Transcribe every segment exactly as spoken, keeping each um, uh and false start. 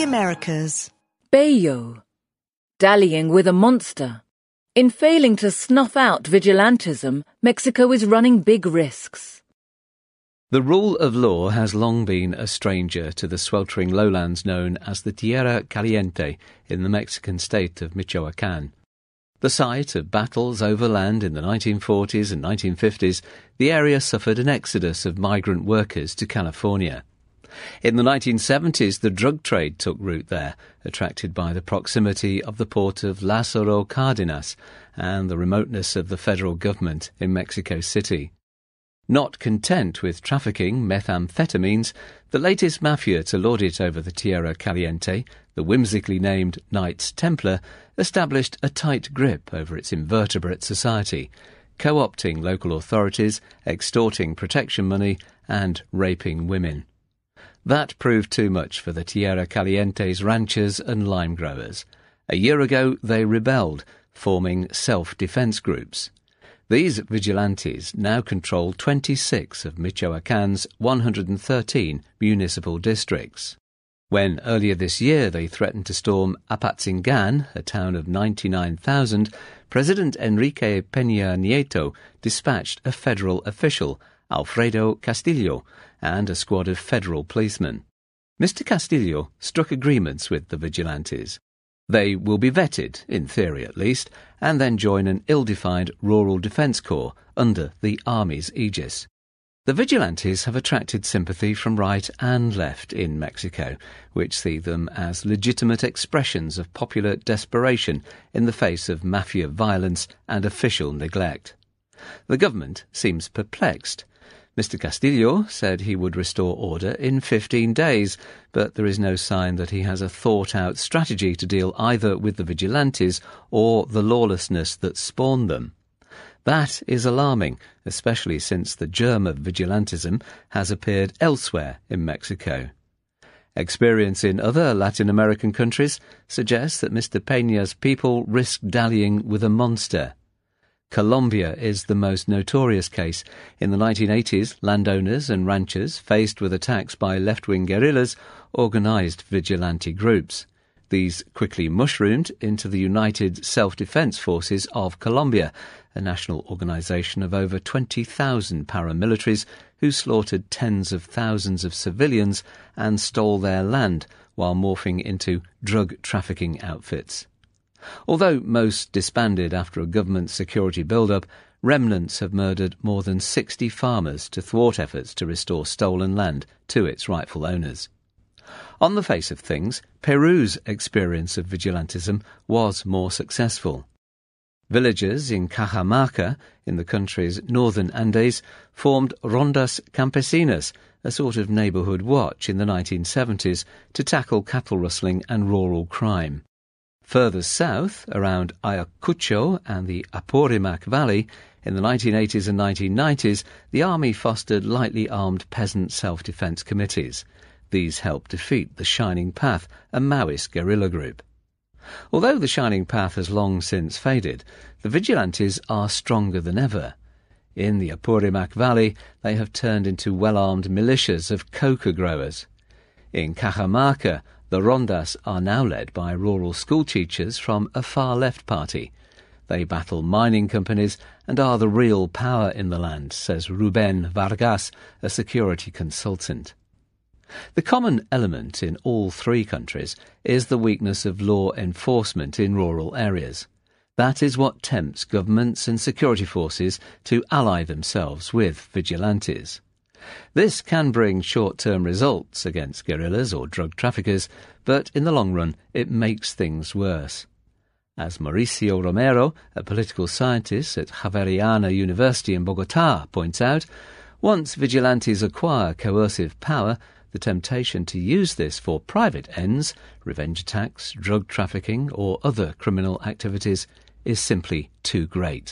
Americas. Bayo, dallying with a monster. In failing to snuff out vigilantism, Mexico is running big risks. The rule of law has long been a stranger to the sweltering lowlands known as the Tierra Caliente in the Mexican state of Michoacán. The site of battles overland in the nineteen forties and nineteen fifties, the area suffered an exodus of migrant workers to California. In the nineteen seventies, the drug trade took root there, attracted by the proximity of the port of Lázaro Cárdenas and the remoteness of the federal government in Mexico City. Not content with trafficking methamphetamines, the latest mafia to lord it over the Tierra Caliente, the whimsically named Knights Templar, established a tight grip over its invertebrate society, co-opting local authorities, extorting protection money, and raping women. That proved too much for the Tierra Caliente's ranchers and lime growers. A year ago they rebelled, forming self-defense groups. These vigilantes now control twenty-six of Michoacán's one hundred thirteen municipal districts. When earlier this year they threatened to storm Apatzingán, a town of ninety-nine thousand, President Enrique Peña Nieto dispatched a federal official, Alfredo Castillo, and a squad of federal policemen. Mister Castillo struck agreements with the vigilantes. They will be vetted, in theory at least, and then join an ill-defined rural defence corps under the Army's aegis. The vigilantes have attracted sympathy from right and left in Mexico, which see them as legitimate expressions of popular desperation in the face of mafia violence and official neglect. The government seems perplexed. Mister Castillo said he would restore order in fifteen days, but there is no sign that he has a thought-out strategy to deal either with the vigilantes or the lawlessness that spawned them. That is alarming, especially since the germ of vigilantism has appeared elsewhere in Mexico. Experience in other Latin American countries suggests that Mister Peña's people risk dallying with a monster. Colombia is the most notorious case. In the nineteen eighties, landowners and ranchers, faced with attacks by left-wing guerrillas, organised vigilante groups. These quickly mushroomed into the United Self-Defense Forces of Colombia, a national organisation of over twenty thousand paramilitaries who slaughtered tens of thousands of civilians and stole their land while morphing into drug trafficking outfits. Although most disbanded after a government security build-up, remnants have murdered more than sixty farmers to thwart efforts to restore stolen land to its rightful owners. On the face of things, Peru's experience of vigilantism was more successful. Villagers in Cajamarca, in the country's northern Andes, formed rondas campesinas, a sort of neighbourhood watch in the nineteen seventies to tackle cattle rustling and rural crime. Further south, around Ayacucho and the Apurimac Valley, in the nineteen eighties and nineteen nineties, the army fostered lightly armed peasant self-defense committees. These helped defeat the Shining Path, a Maoist guerrilla group. Although the Shining Path has long since faded, the vigilantes are stronger than ever. In the Apurimac Valley, they have turned into well-armed militias of coca growers. In Cajamarca, the rondas are now led by rural schoolteachers from a far-left party. They battle mining companies and are the real power in the land, says Ruben Vargas, a security consultant. The common element in all three countries is the weakness of law enforcement in rural areas. That is what tempts governments and security forces to ally themselves with vigilantes. This can bring short-term results against guerrillas or drug traffickers, but in the long run it makes things worse. As Mauricio Romero, a political scientist at Javeriana University in Bogotá, points out, once vigilantes acquire coercive power, the temptation to use this for private ends, revenge attacks, drug trafficking or other criminal activities, is simply too great.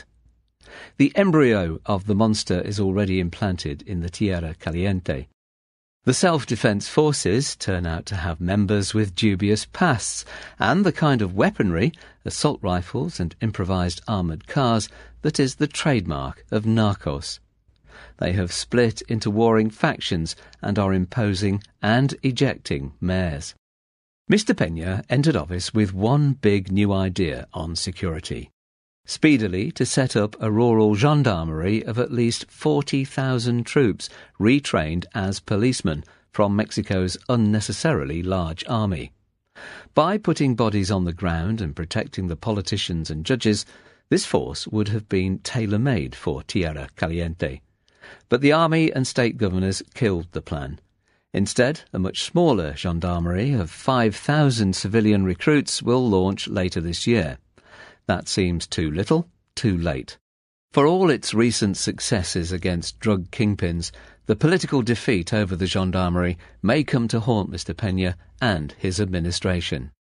The embryo of the monster is already implanted in the Tierra Caliente. The self-defense forces turn out to have members with dubious pasts and the kind of weaponry, assault rifles and improvised armoured cars, that is the trademark of narcos. They have split into warring factions and are imposing and ejecting mayors. Mister Peña entered office with one big new idea on security. Speedily to set up a rural gendarmerie of at least forty thousand troops retrained as policemen from Mexico's unnecessarily large army. By putting bodies on the ground and protecting the politicians and judges, this force would have been tailor-made for Tierra Caliente. But the army and state governors killed the plan. Instead, a much smaller gendarmerie of five thousand civilian recruits will launch later this year. That seems too little, too late. For all its recent successes against drug kingpins, the political defeat over the gendarmerie may come to haunt Mister Peña and his administration.